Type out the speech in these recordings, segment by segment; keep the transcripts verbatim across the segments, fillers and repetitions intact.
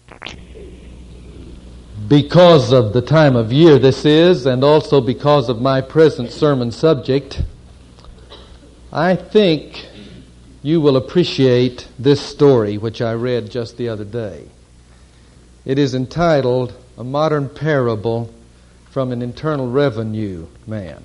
Because of the time of year this is, and also because of my present sermon subject, I think you will appreciate this story which I read just the other day. It is entitled, A Modern Parable from an Internal Revenue Man.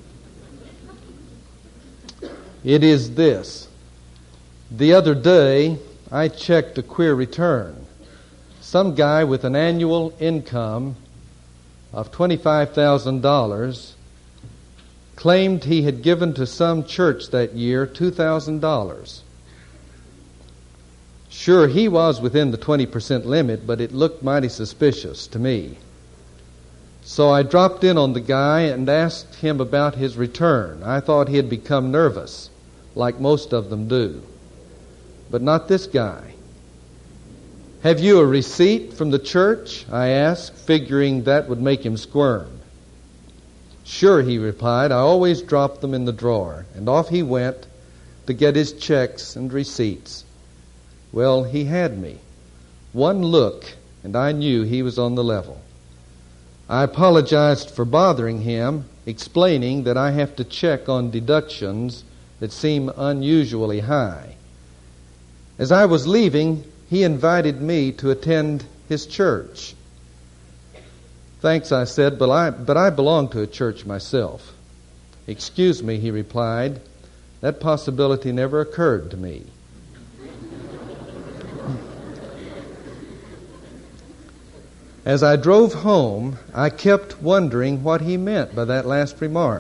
It is this. The other day, I checked a queer return. Some guy with an annual income of twenty-five thousand dollars claimed he had given to some church that year two thousand dollars. Sure, he was within the twenty percent limit, but it looked mighty suspicious to me. So I dropped in on the guy and asked him about his return. I thought he had become nervous, like most of them do. But not this guy. "Have you a receipt from the church?" I asked, figuring that would make him squirm. "Sure," he replied. "I always drop them in the drawer." And off he went to get his checks and receipts. Well, he had me. One look, and I knew he was on the level. I apologized for bothering him, explaining that I have to check on deductions that seem unusually high. As I was leaving, he invited me to attend his church. "Thanks," I said, but I, but I belong to a church myself. "Excuse me," he replied. "That possibility never occurred to me." As I drove home, I kept wondering what he meant by that last remark.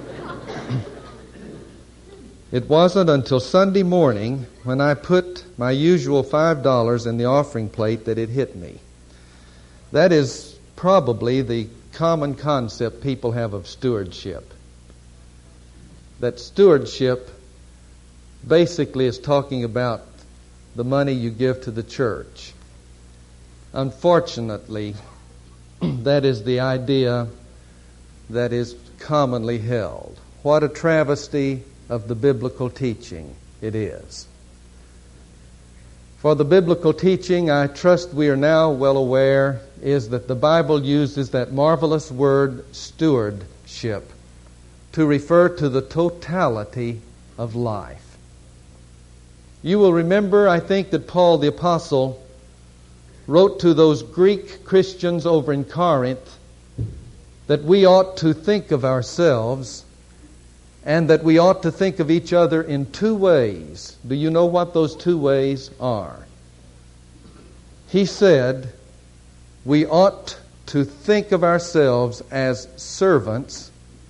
It wasn't until Sunday morning, when I put my usual five dollars in the offering plate, that it hit me. That is probably the common concept people have of stewardship. That stewardship basically is talking about the money you give to the church. Unfortunately, that is the idea that is commonly held. What a travesty of the biblical teaching it is. For the biblical teaching, I trust we are now well aware, is that the Bible uses that marvelous word stewardship to refer to the totality of life. You will remember, I think, that Paul the Apostle wrote to those Greek Christians over in Corinth that we ought to think of ourselves and that we ought to think of each other in two ways. Do you know what those two ways are? He said we ought to think of ourselves as servants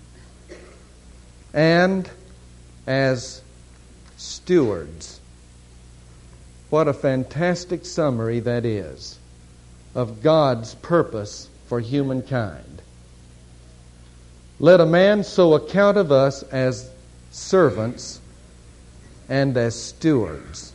and as stewards. What a fantastic summary that is of God's purpose for humankind. Let a man so account of us as servants and as stewards.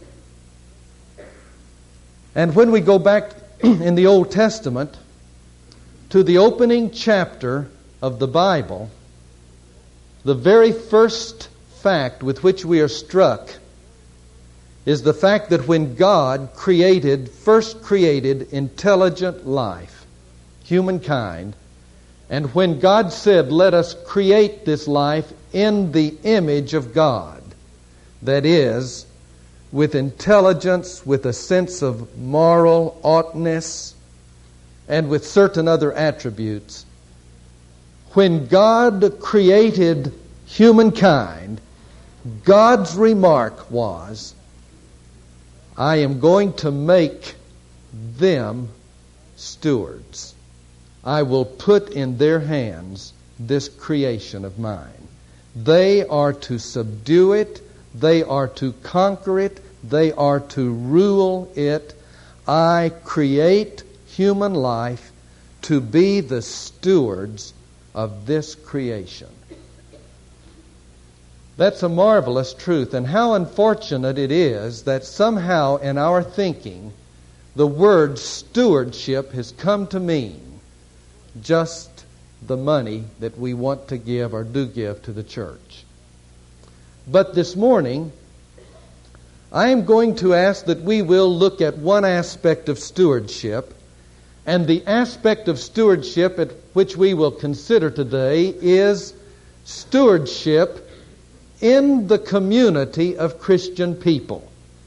And when we go back in the Old Testament to the opening chapter of the Bible, the very first fact with which we are struck is the fact that when God created, first created intelligent life, humankind, and when God said, "Let us create this life in the image of God," that is, with intelligence, with a sense of moral oughtness, and with certain other attributes, when God created humankind, God's remark was, "I am going to make them stewards. I will put in their hands this creation of mine. They are to subdue it. They are to conquer it. They are to rule it. I create human life to be the stewards of this creation." That's a marvelous truth, and how unfortunate it is that somehow in our thinking the word stewardship has come to mean just the money that we want to give or do give to the church. But this morning, I am going to ask that we will look at one aspect of stewardship, and the aspect of stewardship at which we will consider today is stewardship in the community of Christian people.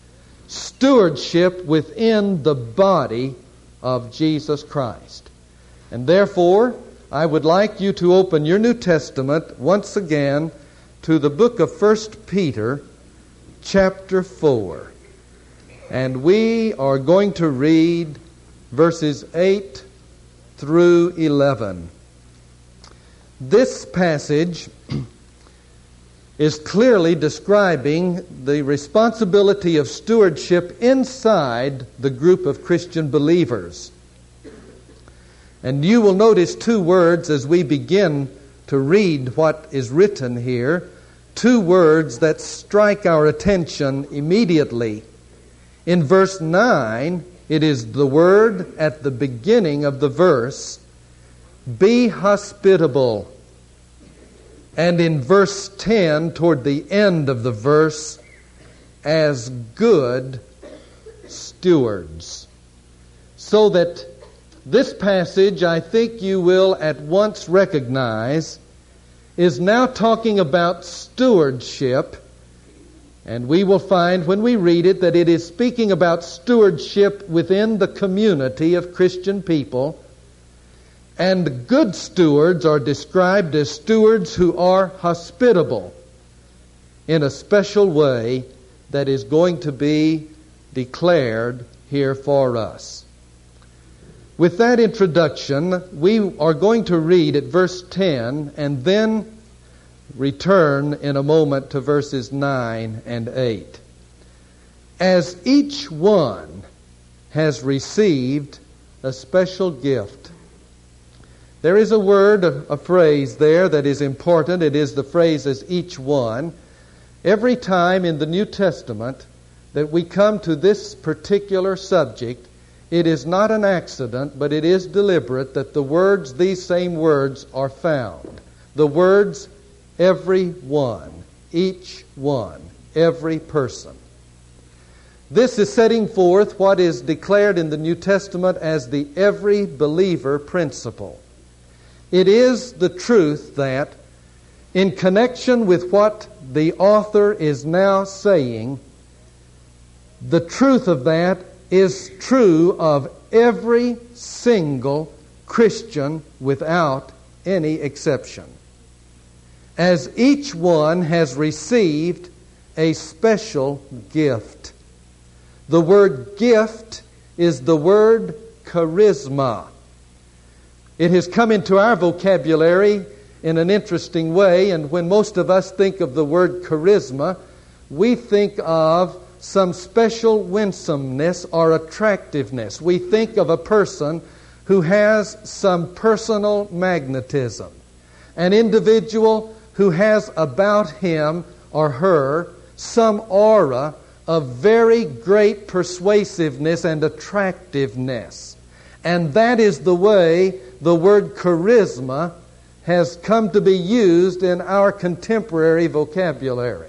Stewardship within the body of Jesus Christ. And therefore, I would like you to open your New Testament once again to the book of First Peter, chapter four. And we are going to read verses eight through eleven. This passage is clearly describing the responsibility of stewardship inside the group of Christian believers. And you will notice two words as we begin to read what is written here, two words that strike our attention immediately. In verse nine, it is the word at the beginning of the verse, be hospitable. And in verse ten, toward the end of the verse, as good stewards. So that this passage, I think you will at once recognize, is now talking about stewardship. And we will find when we read it that it is speaking about stewardship within the community of Christian people. And good stewards are described as stewards who are hospitable in a special way that is going to be declared here for us. With that introduction, we are going to read at verse ten and then return in a moment to verses nine and eight. As each one has received a special gift. There is a word, a, a phrase there that is important. It is the phrase as each one. Every time in the New Testament that we come to this particular subject, it is not an accident, but it is deliberate that the words, these same words, are found. The words, every one, each one, every person. This is setting forth what is declared in the New Testament as the every believer principle. It is the truth that, in connection with what the author is now saying, the truth of that is true of every single Christian without any exception. As each one has received a special gift. The word gift is the word charisma. It has come into our vocabulary in an interesting way, and when most of us think of the word charisma, we think of some special winsomeness or attractiveness. We think of a person who has some personal magnetism, an individual who has about him or her some aura of very great persuasiveness and attractiveness. And that is the way the word charisma has come to be used in our contemporary vocabulary.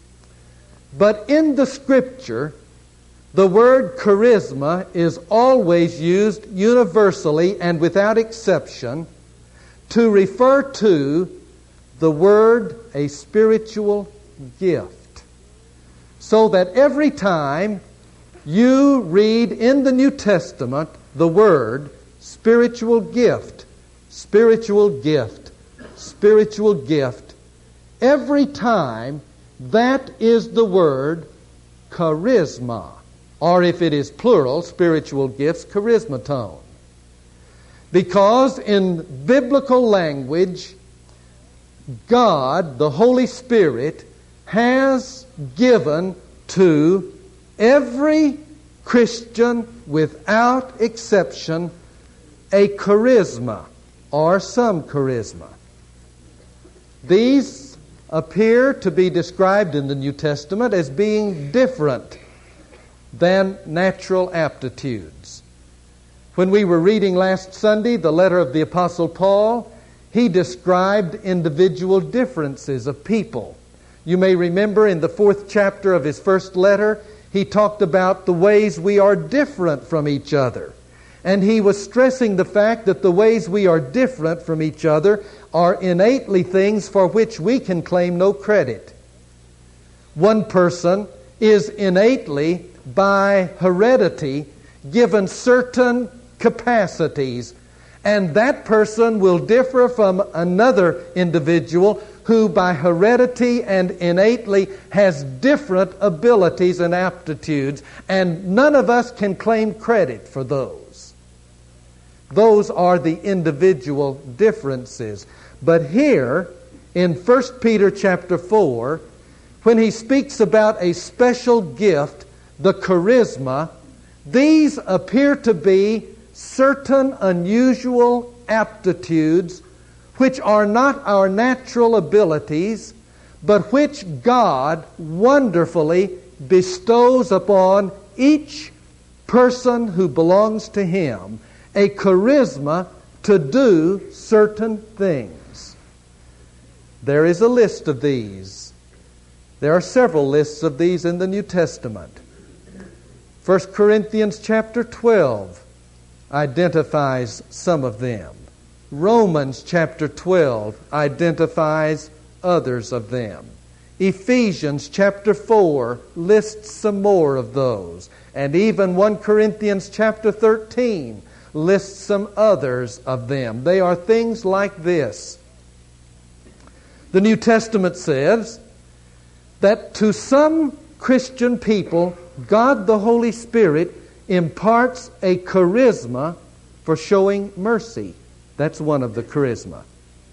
But in the Scripture, the word charisma is always used universally and without exception to refer to the word a spiritual gift. So that every time you read in the New Testament the word spiritual gift, spiritual gift, spiritual gift, every time that is the word charisma, or if it is plural, spiritual gifts, charismaton. Because in biblical language, God, the Holy Spirit, has given to every Christian without exception a charisma or some charisma. These appear to be described in the New Testament as being different than natural aptitudes. When we were reading last Sunday the letter of the Apostle Paul, he described individual differences of people. You may remember in the fourth chapter of his first letter, he talked about the ways we are different from each other. And he was stressing the fact that the ways we are different from each other are innately things for which we can claim no credit. One person is innately, by heredity, given certain capacities, and that person will differ from another individual who by heredity and innately has different abilities and aptitudes, and none of us can claim credit for those. Those are the individual differences. But here in First Peter chapter four, when he speaks about a special gift, the charisma, these appear to be certain unusual aptitudes which are not our natural abilities, but which God wonderfully bestows upon each person who belongs to Him, a charisma to do certain things. There is a list of these. There are several lists of these in the New Testament. First Corinthians chapter twelve identifies some of them. Romans chapter twelve identifies others of them. Ephesians chapter four lists some more of those. And even First Corinthians chapter thirteen lists some others of them. They are things like this. The New Testament says that to some Christian people, God the Holy Spirit imparts a charisma for showing mercy. That's one of the charisma.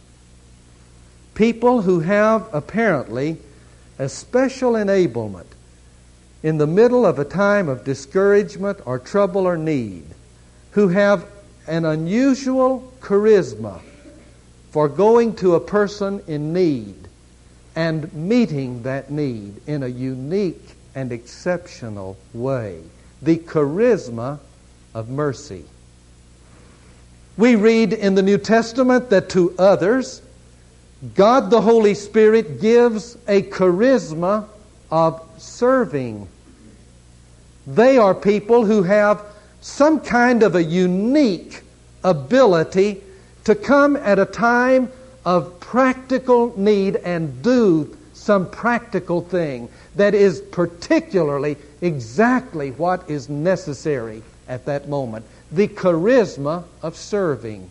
People who have apparently a special enablement in the middle of a time of discouragement or trouble or need, who have an unusual charisma for going to a person in need and meeting that need in a unique and exceptional way. The charisma of mercy. We read in the New Testament that to others, God the Holy Spirit gives a charisma of serving. They are people who have some kind of a unique ability to come at a time of practical need and do some practical thing that is particularly exactly what is necessary at that moment. The charisma of serving.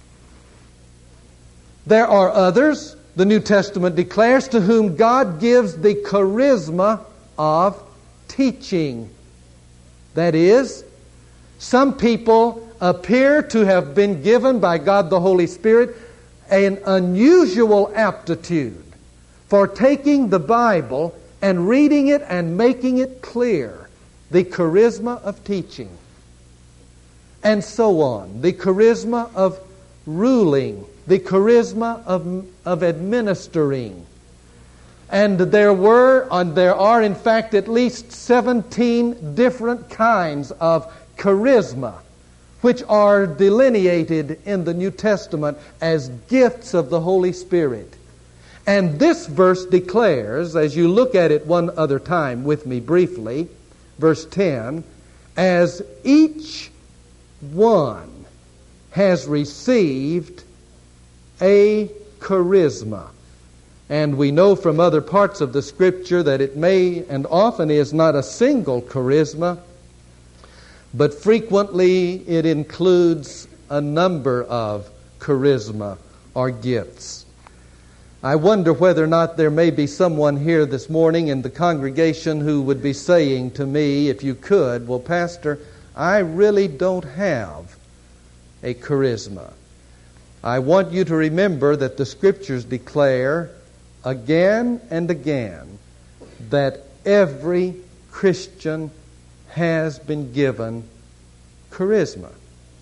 There are others, the New Testament declares, to whom God gives the charisma of teaching. That is, some people appear to have been given by God the Holy Spirit an unusual aptitude for taking the Bible and reading it and making it clear. The charisma of teaching. And so on. The charisma of ruling. The charisma of, of administering. And there were, and there are in fact at least seventeen different kinds of charisma which are delineated in the New Testament as gifts of the Holy Spirit. And this verse declares, as you look at it one other time with me briefly, verse ten, as each one has received a charisma. And we know from other parts of the Scripture that it may and often is not a single charisma, but frequently it includes a number of charisma or gifts. I wonder whether or not there may be someone here this morning in the congregation who would be saying to me, if you could, well, Pastor, I really don't have a charisma. I want you to remember that the Scriptures declare again and again that every Christian has been given charisma.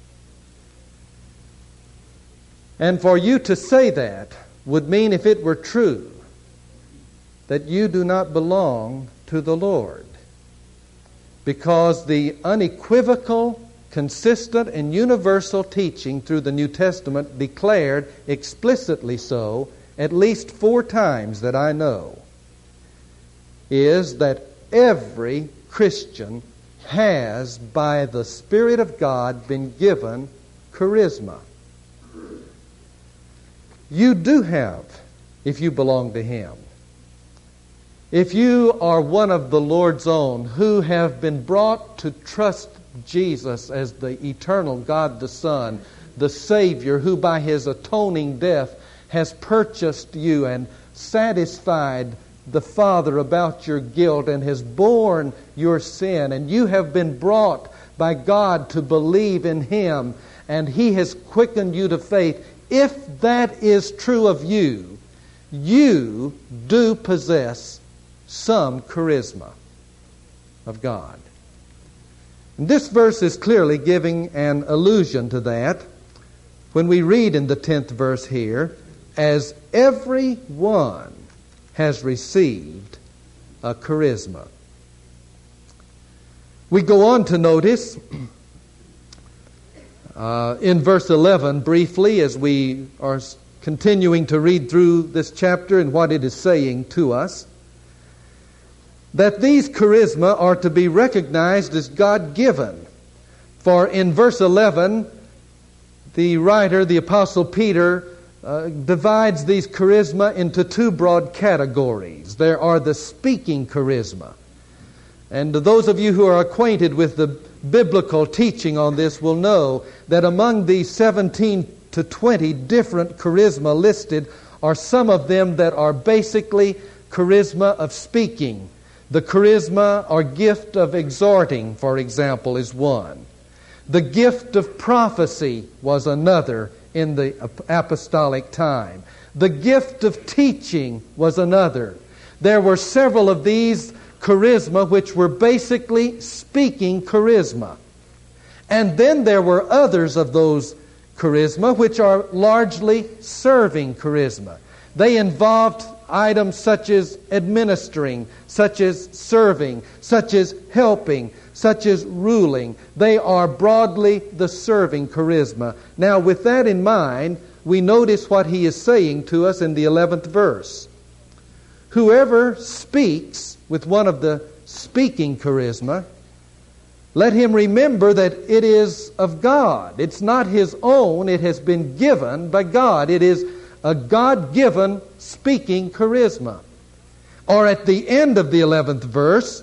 And for you to say that would mean, if it were true, that you do not belong to the Lord. Because the unequivocal, consistent, and universal teaching through the New Testament declared explicitly so, at least four times that I know, is that every Christian has, by the Spirit of God, been given charisma. You do have, if you belong to Him. If you are one of the Lord's own who have been brought to trust Jesus as the eternal God the Son, the Savior, who by His atoning death has purchased you and satisfied the Father about your guilt and has borne your sin, and you have been brought by God to believe in Him, and He has quickened you to faith, if that is true of you, you do possess some charisma of God. And this verse is clearly giving an allusion to that when we read in the tenth verse here, as every one has received a charisma. We go on to notice uh, in verse eleven briefly, as we are continuing to read through this chapter and what it is saying to us, that these charisma are to be recognized as God-given. For in verse eleven, the writer, the Apostle Peter, uh, divides these charisma into two broad categories. There are the speaking charisma. And those of you who are acquainted with the biblical teaching on this will know that among these seventeen to twenty different charisma listed are some of them that are basically charisma of speaking. The charisma or gift of exhorting, for example, is one. The gift of prophecy was another in the apostolic time. The gift of teaching was another. There were several of these charisma which were basically speaking charisma. And then there were others of those charisma which are largely serving charisma. They involved items such as administering, such as serving, such as helping, such as ruling. They are broadly the serving charisma. Now, with that in mind, we notice what he is saying to us in the eleventh verse. Whoever speaks with one of the speaking charisma, let him remember that it is of God. It's not his own. It has been given by God. It is a God-given speaking charisma. Or at the end of the eleventh verse,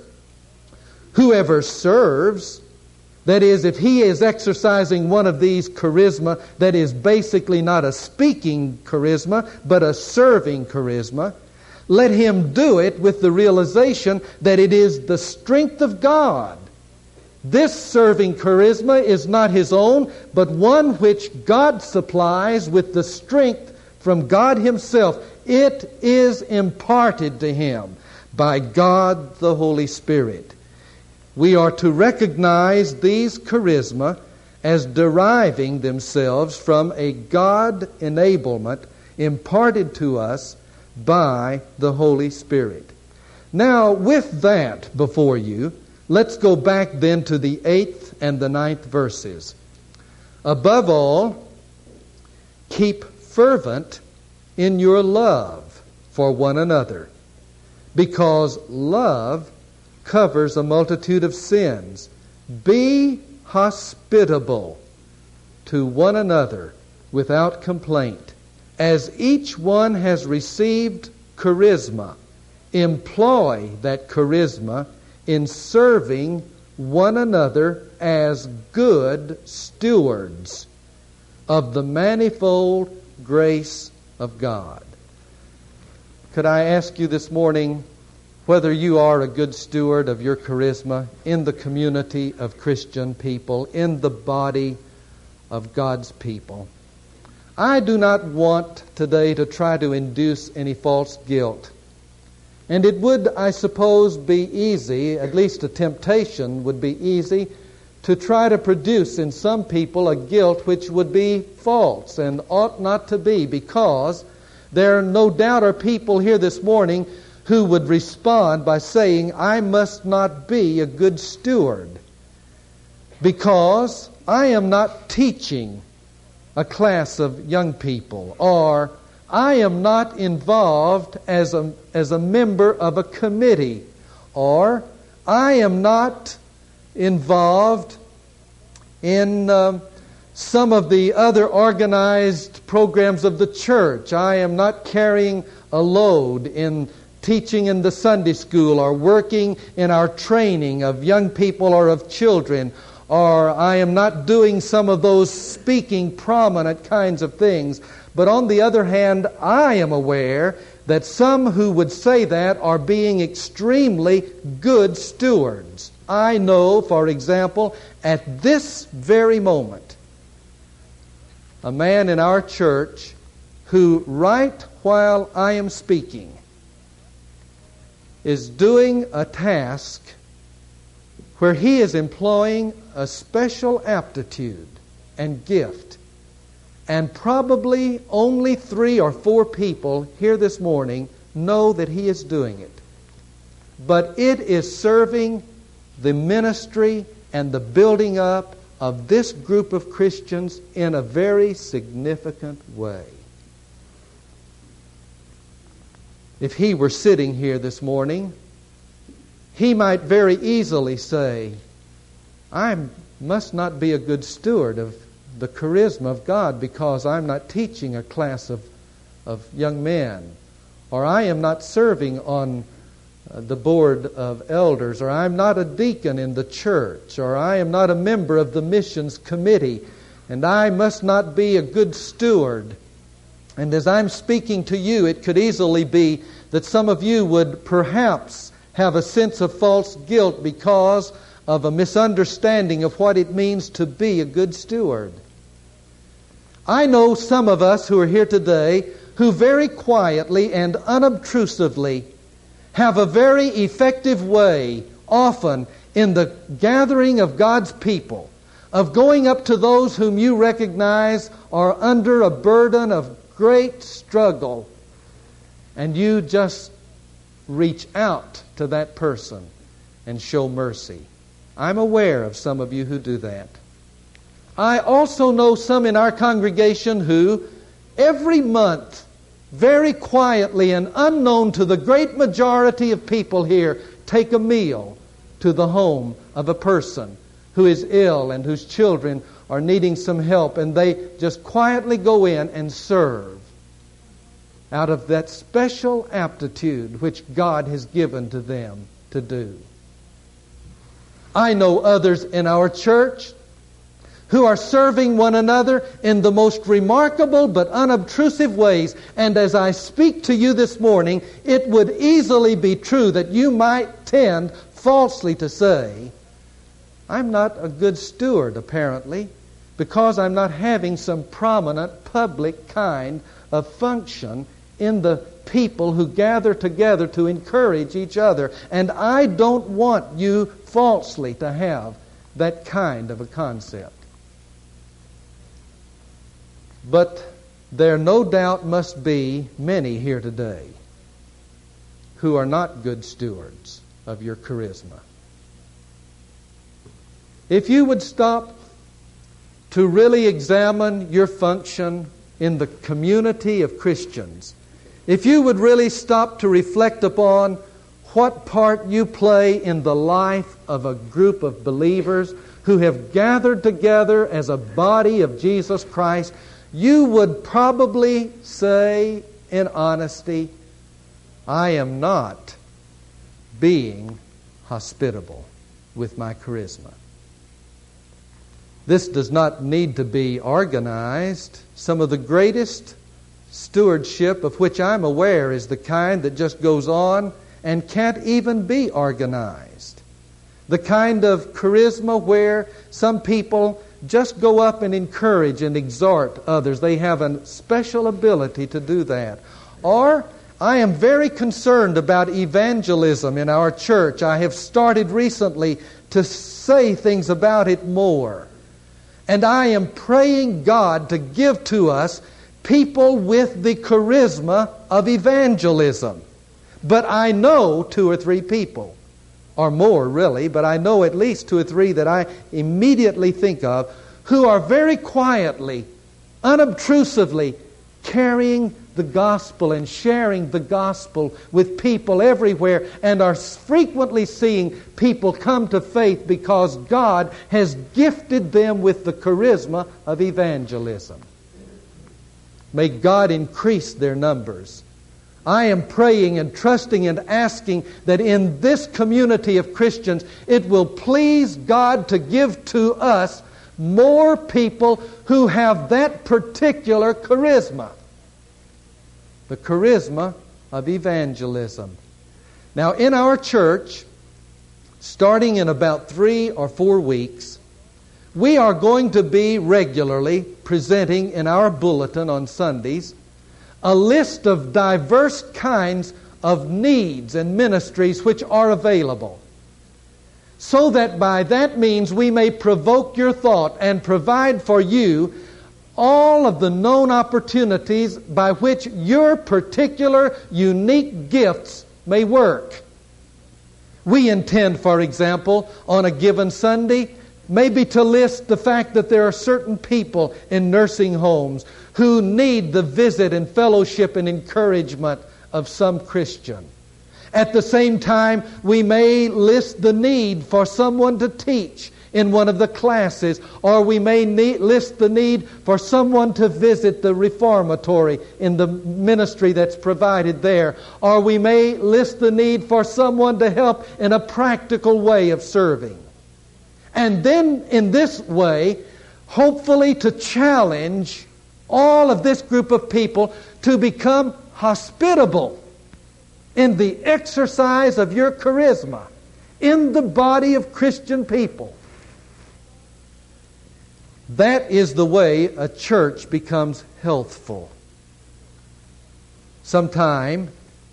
whoever serves, that is, if he is exercising one of these charisma that is basically not a speaking charisma, but a serving charisma, let him do it with the realization that it is the strength of God. This serving charisma is not his own, but one which God supplies with the strength from God Himself. It is imparted to him by God the Holy Spirit. We are to recognize these charisma as deriving themselves from a God enablement imparted to us by the Holy Spirit. Now, with that before you, let's go back then to the eighth and the ninth verses. Above all, keep fervent in your love for one another, because love covers a multitude of sins. Be hospitable to one another without complaint. As each one has received charisma, employ that charisma in serving one another as good stewards of the manifold grace of God. Could I ask you this morning whether you are a good steward of your charisma in the community of Christian people, in the body of God's people? I do not want today to try to induce any false guilt. And it would, I suppose, be easy, at least a temptation would be easy, to try to produce in some people a guilt which would be false and ought not to be, because there no doubt are people here this morning who would respond by saying, I must not be a good steward because I am not teaching a class of young people, or I am not involved as a, as a member of a committee, or I am not involved in uh, some of the other organized programs of the church. I am not carrying a load in teaching in the Sunday school or working in our training of young people or of children, or I am not doing some of those speaking prominent kinds of things. But on the other hand, I am aware that some who would say that are being extremely good stewards. I know, for example, at this very moment, a man in our church who, right while I am speaking, is doing a task where he is employing a special aptitude and gift. And probably only three or four people here this morning know that he is doing it. But it is serving the ministry and the building up of this group of Christians in a very significant way. If he were sitting here this morning, he might very easily say, I must not be a good steward of the charisma of God because I'm not teaching a class of, of young men, or I am not serving on uh, the board of elders, or I'm not a deacon in the church, or I am not a member of the missions committee, and I must not be a good steward. And as I'm speaking to you, it could easily be that some of you would perhaps have a sense of false guilt because of a misunderstanding of what it means to be a good steward. I know some of us who are here today who very quietly and unobtrusively have a very effective way, often in the gathering of God's people, of going up to those whom you recognize are under a burden of great struggle, and you just reach out to that person and show mercy. I'm aware of some of you who do that. I also know some in our congregation who, every month, very quietly and unknown to the great majority of people here, take a meal to the home of a person who is ill and whose children are needing some help, and they just quietly go in and serve out of that special aptitude which God has given to them to do. I know others in our church who are serving one another in the most remarkable but unobtrusive ways. And as I speak to you this morning, it would easily be true that you might tend falsely to say, I'm not a good steward, apparently, because I'm not having some prominent public kind of function in the people who gather together to encourage each other. And I don't want you falsely to have that kind of a concept. But there no doubt must be many here today who are not good stewards of your charisma. If you would stop to really examine your function in the community of Christians, if you would really stop to reflect upon what part you play in the life of a group of believers who have gathered together as a body of Jesus Christ, you would probably say in honesty, I am not being hospitable with my charisma. This does not need to be organized. Some of the greatest stewardship of which I'm aware is the kind that just goes on and can't even be organized. The kind of charisma where some people just go up and encourage and exhort others. They have a special ability to do that. Or I am very concerned about evangelism in our church. I have started recently to say things about it more. And I am praying God to give to us people with the charisma of evangelism. But I know two or three people, or more really, but I know at least two or three that I immediately think of, who are very quietly, unobtrusively carrying the gospel and sharing the gospel with people everywhere, and are frequently seeing people come to faith because God has gifted them with the charisma of evangelism. May God increase their numbers. I am praying and trusting and asking that in this community of Christians, it will please God to give to us more people who have that particular charisma. The charisma of evangelism. Now, in our church, starting in about three or four weeks, we are going to be regularly presenting in our bulletin on Sundays a list of diverse kinds of needs and ministries which are available, so that by that means we may provoke your thought and provide for you all of the known opportunities by which your particular unique gifts may work. We intend, for example, on a given Sunday, maybe to list the fact that there are certain people in nursing homes who need the visit and fellowship and encouragement of some Christian. At the same time, we may list the need for someone to teach in one of the classes, or we may need, list the need for someone to visit the reformatory in the ministry that's provided there, or we may list the need for someone to help in a practical way of serving. And then in this way, hopefully to challenge all of this group of people to become hospitable in the exercise of your charisma in the body of Christian people. That is the way a church becomes healthful. Sometime,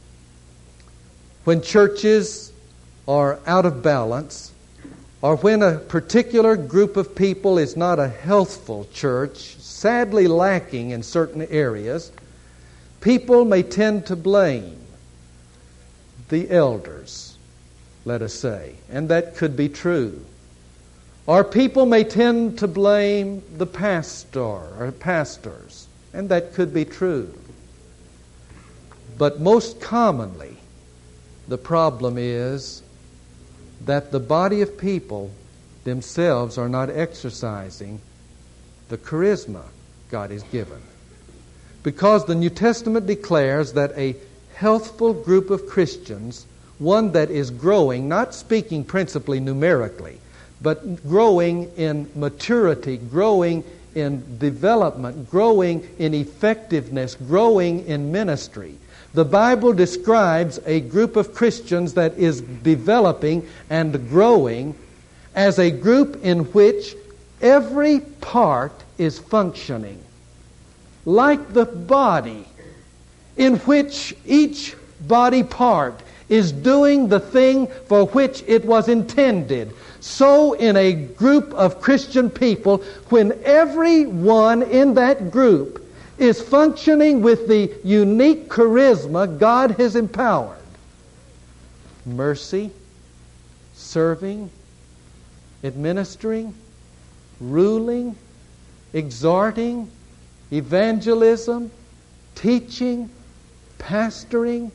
when churches are out of balance, or when a particular group of people is not a healthful church, sadly lacking in certain areas, people may tend to blame the elders, let us say, and that could be true. Or people may tend to blame the pastor or pastors, and that could be true. But most commonly, the problem is that the body of people themselves are not exercising the charisma God has given. Because the New Testament declares that a healthful group of Christians, one that is growing, not speaking principally numerically, but growing in maturity, growing in development, growing in effectiveness, growing in ministry. The Bible describes a group of Christians that is developing and growing as a group in which every part is functioning, like the body, in which each body part is doing the thing for which it was intended. So in a group of Christian people, when everyone in that group is functioning with the unique charisma God has empowered, mercy, serving, administering, ruling, exhorting, evangelism, teaching, pastoring,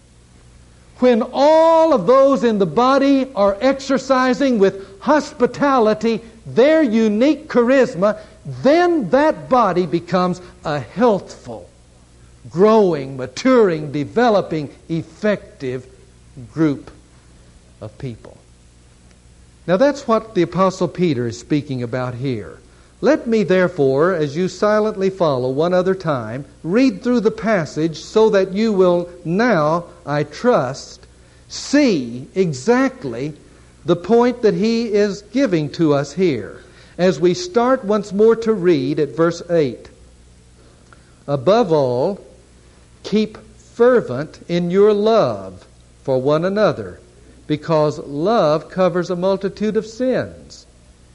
when all of those in the body are exercising with hospitality their unique charisma, then that body becomes a healthful, growing, maturing, developing, effective group of people. Now that's what the Apostle Peter is speaking about here. Let me therefore, as you silently follow one other time, read through the passage so that you will now, I trust, see exactly the point that he is giving to us here. As we start once more to read at verse eight. Above all, keep fervent in your love for one another, because love covers a multitude of sins.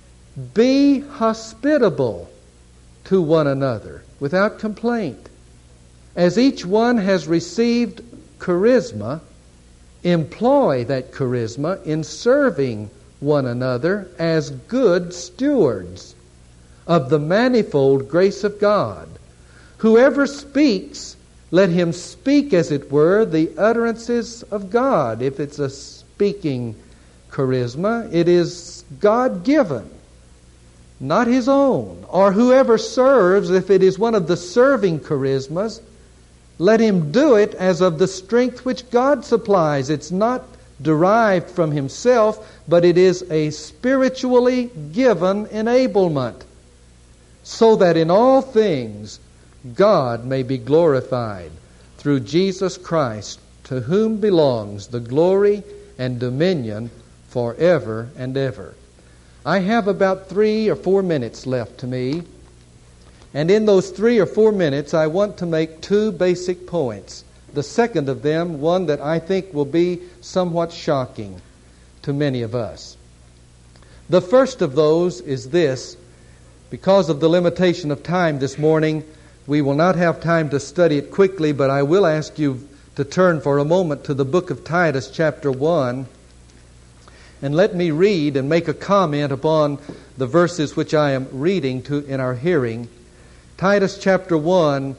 Be hospitable to one another without complaint. As each one has received charisma, employ that charisma in serving one another as good stewards of the manifold grace of God. Whoever speaks, let him speak, as it were, the utterances of God. If it's a speaking charisma, it is God-given, not his own. Or whoever serves, if it is one of the serving charismas, let him do it as of the strength which God supplies. It's not derived from himself, but it is a spiritually given enablement, so that in all things God may be glorified through Jesus Christ, to whom belongs the glory and dominion forever and ever. I have about three or four minutes left to me, and in those three or four minutes I want to make two basic points. The second of them, one that I think will be somewhat shocking to many of us. The first of those is this. Because of the limitation of time this morning, we will not have time to study it quickly, but I will ask you to turn for a moment to the book of Titus, chapter one, and let me read and make a comment upon the verses which I am reading to in our hearing. Titus chapter one,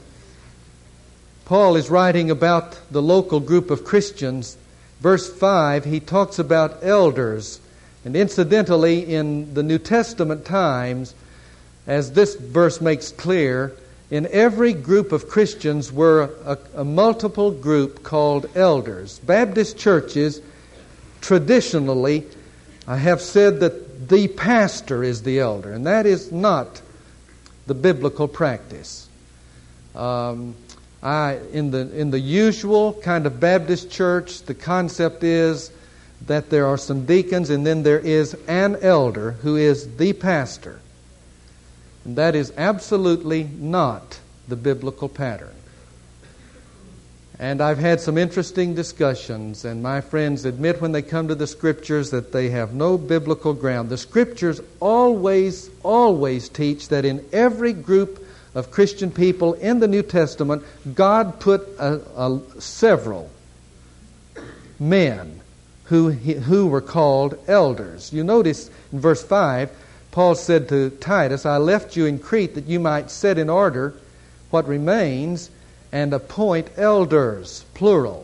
Paul is writing about the local group of Christians. Verse five, he talks about elders. And incidentally, in the New Testament times, as this verse makes clear, in every group of Christians were a, a multiple group called elders. Baptist churches traditionally I have said that the pastor is the elder, and that is not the biblical practice. Um, I, in the in the usual kind of Baptist church, the concept is that there are some deacons and then there is an elder who is the pastor. And that is absolutely not the biblical pattern. And I've had some interesting discussions, and my friends admit when they come to the Scriptures that they have no biblical ground. The Scriptures always, always teach that in every group of Christian people in the New Testament, God put a, a, several men who, who were called elders. You notice in verse five, Paul said to Titus, I left you in Crete that you might set in order what remains and appoint elders, plural.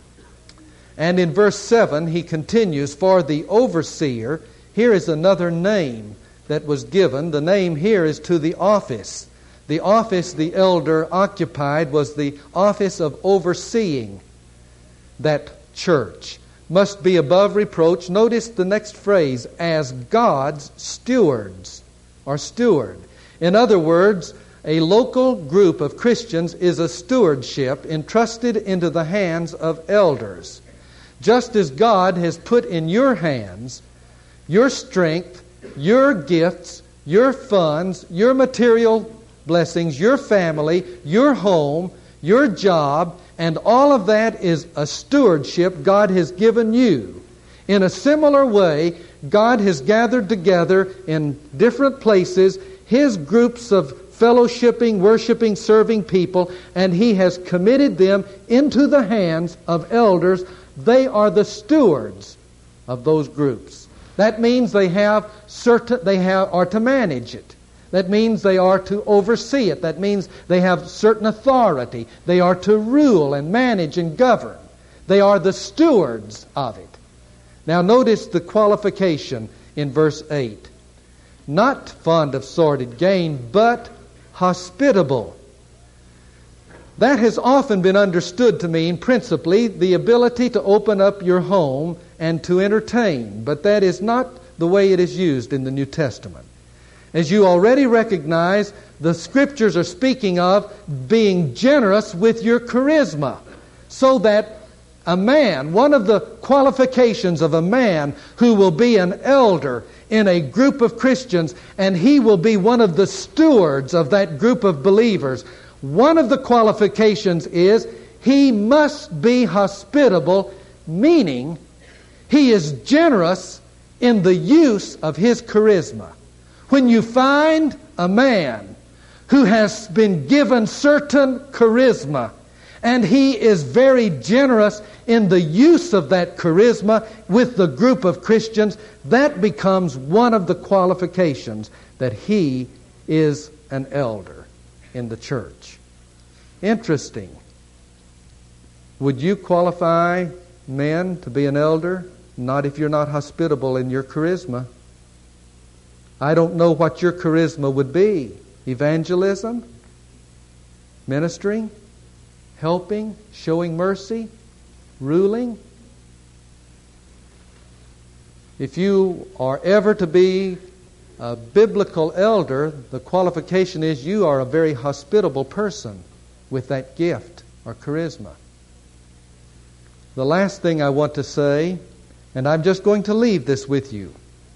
And in verse seven, he continues, for the overseer, here is another name that was given. The name here is to the office. The office the elder occupied was the office of overseeing that church. Must be above reproach. Notice the next phrase, as God's stewards, or steward. In other words, a local group of Christians is a stewardship entrusted into the hands of elders. Just as God has put in your hands your strength, your gifts, your funds, your material blessings, your family, your home, your job, and all of that is a stewardship God has given you. In a similar way, God has gathered together in different places His groups of fellowshipping, worshiping, serving people, and He has committed them into the hands of elders. They are the stewards of those groups. That means they have certain, they have, are to manage it. That means they are to oversee it. That means they have certain authority. They are to rule and manage and govern. They are the stewards of it. Now notice the qualification in verse eight. Not fond of sordid gain, but hospitable. That has often been understood to mean principally the ability to open up your home and to entertain. But that is not the way it is used in the New Testament. As you already recognize, the Scriptures are speaking of being generous with your charisma, so that a man, one of the qualifications of a man who will be an elder in a group of Christians, and he will be one of the stewards of that group of believers, one of the qualifications is he must be hospitable, meaning he is generous in the use of his charisma. When you find a man who has been given certain charisma and he is very generous in the use of that charisma with the group of Christians, that becomes one of the qualifications that he is an elder in the church. Interesting. Would you qualify men to be an elder? Not if you're not hospitable in your charisma. I don't know what your charisma would be. Evangelism? Ministering? Helping? Showing mercy? Ruling? If you are ever to be a biblical elder, the qualification is you are a very hospitable person with that gift or charisma. The last thing I want to say, and I'm just going to leave this with you,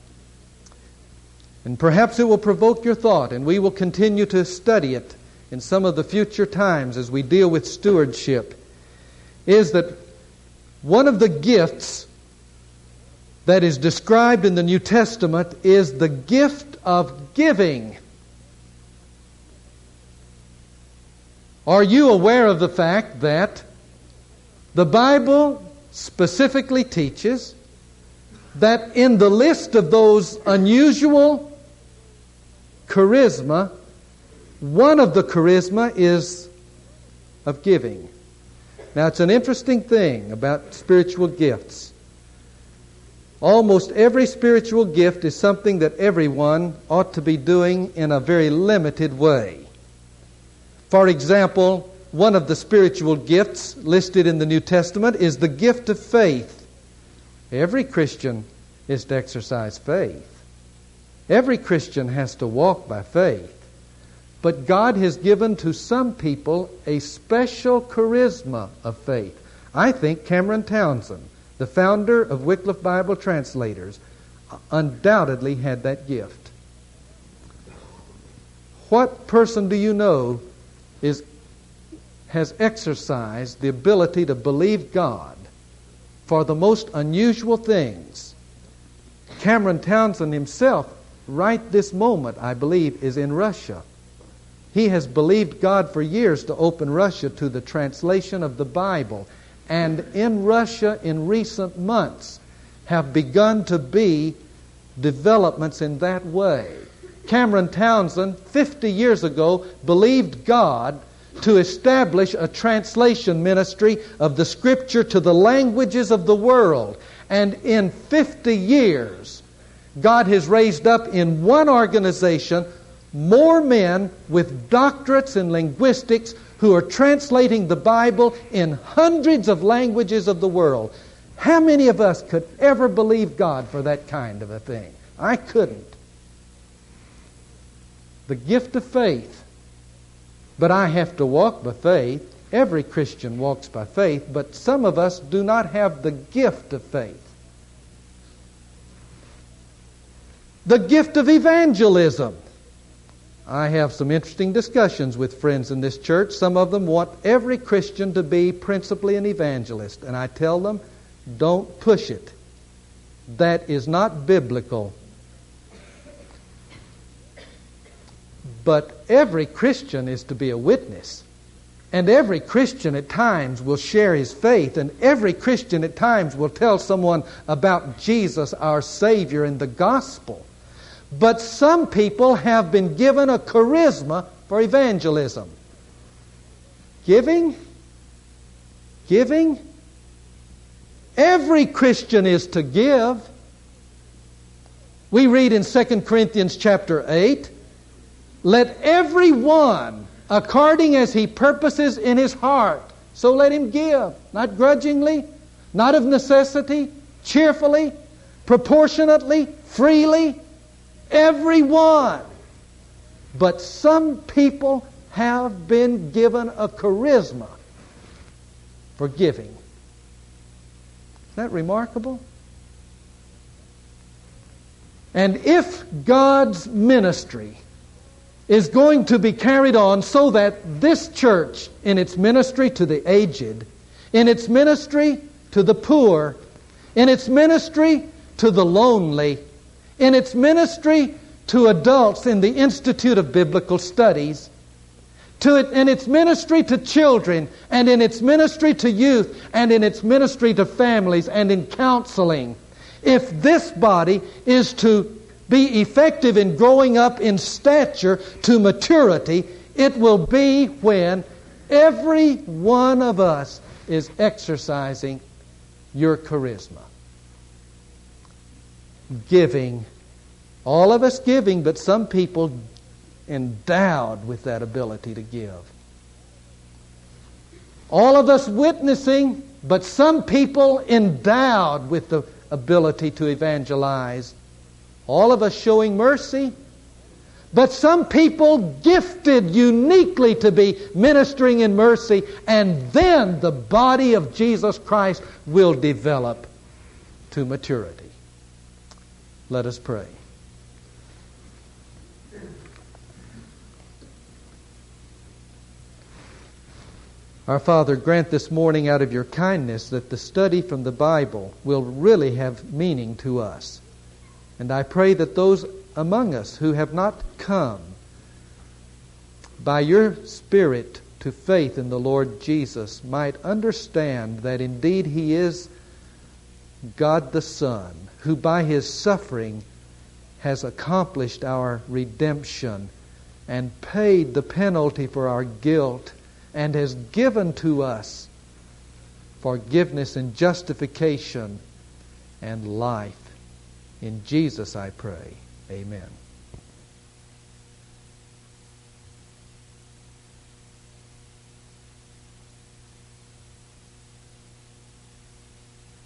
and perhaps it will provoke your thought, and we will continue to study it in some of the future times as we deal with stewardship, is that one of the gifts that is described in the New Testament is the gift of giving. Are you aware of the fact that the Bible specifically teaches that in the list of those unusual charisma, one of the charisma is of giving? Now, it's an interesting thing about spiritual gifts. Almost every spiritual gift is something that everyone ought to be doing in a very limited way. For example, one of the spiritual gifts listed in the New Testament is the gift of faith. Every Christian is to exercise faith. Every Christian has to walk by faith. But God has given to some people a special charisma of faith. I think Cameron Townsend, the founder of Wycliffe Bible Translators, undoubtedly had that gift. What person do you know is has exercised the ability to believe God for the most unusual things? Cameron Townsend himself, right this moment, I believe, is in Russia. He has believed God for years to open Russia to the translation of the Bible. And in Russia, in recent months, have begun to be developments in that way. Cameron Townsend, fifty years ago, believed God to establish a translation ministry of the Scripture to the languages of the world. And in fifty years, God has raised up in one organization more men with doctorates in linguistics who are translating the Bible in hundreds of languages of the world. How many of us could ever believe God for that kind of a thing? I couldn't. The gift of faith. But I have to walk by faith. Every Christian walks by faith, but some of us do not have the gift of faith. The gift of evangelism. I have some interesting discussions with friends in this church. Some of them want every Christian to be principally an evangelist. And I tell them, don't push it. That is not biblical. But every Christian is to be a witness. And every Christian at times will share his faith. And every Christian at times will tell someone about Jesus, our Savior, and the gospel. But some people have been given a charisma for evangelism. Giving? Giving? Every Christian is to give. We read in Second Corinthians chapter eight, let every one, according as he purposes in his heart, so let him give, not grudgingly, not of necessity, cheerfully, proportionately, freely. Everyone. But some people have been given a charisma for giving. Isn't that remarkable? And if God's ministry is going to be carried on so that this church, in its ministry to the aged, in its ministry to the poor, in its ministry to the lonely, in its ministry to adults in the Institute of Biblical Studies, to it, in its ministry to children, and in its ministry to youth, and in its ministry to families, and in counseling. If this body is to be effective in growing up in stature to maturity, it will be when Every one of us is exercising your charisma. Giving. All of us giving, but some people endowed with that ability to give. All of us witnessing, but some people endowed with the ability to evangelize. All of us showing mercy, but some people gifted uniquely to be ministering in mercy, and then the body of Jesus Christ will develop to maturity. Let us pray. Our Father, grant this morning out of your kindness that the study from the Bible will really have meaning to us. And I pray that those among us who have not come by your Spirit to faith in the Lord Jesus might understand that indeed He is God the Son, who by His suffering has accomplished our redemption and paid the penalty for our guilt, and has given to us forgiveness and justification and life. In Jesus I pray. Amen.